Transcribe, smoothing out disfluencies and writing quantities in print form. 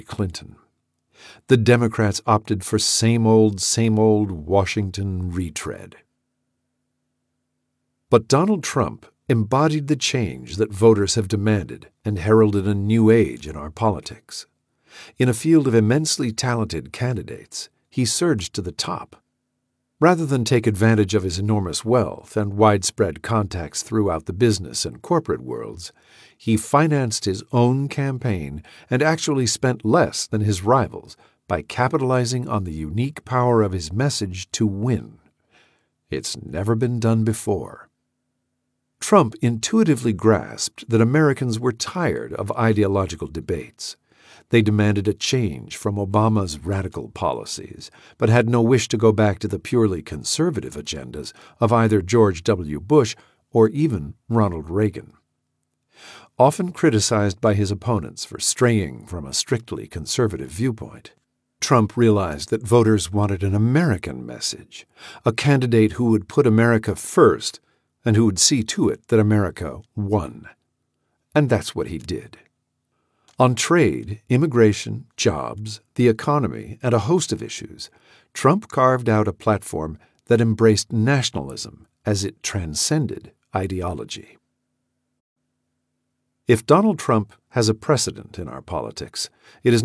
Clinton. The Democrats opted for same old Washington retread. But Donald Trump embodied the change that voters have demanded and heralded a new age in our politics. In a field of immensely talented candidates, he surged to the top. Rather than take advantage of his enormous wealth and widespread contacts throughout the business and corporate worlds, he financed his own campaign and actually spent less than his rivals by capitalizing on the unique power of his message to win. It's never been done before. Trump intuitively grasped that Americans were tired of ideological debates. They demanded a change from Obama's radical policies, but had no wish to go back to the purely conservative agendas of either George W. Bush or even Ronald Reagan. Often criticized by his opponents for straying from a strictly conservative viewpoint, Trump realized that voters wanted an American message, a candidate who would put America first and who would see to it that America won. And that's what he did. On trade, immigration, jobs, the economy, and a host of issues, Trump carved out a platform that embraced nationalism as it transcended ideology. If Donald Trump has a precedent in our politics, it is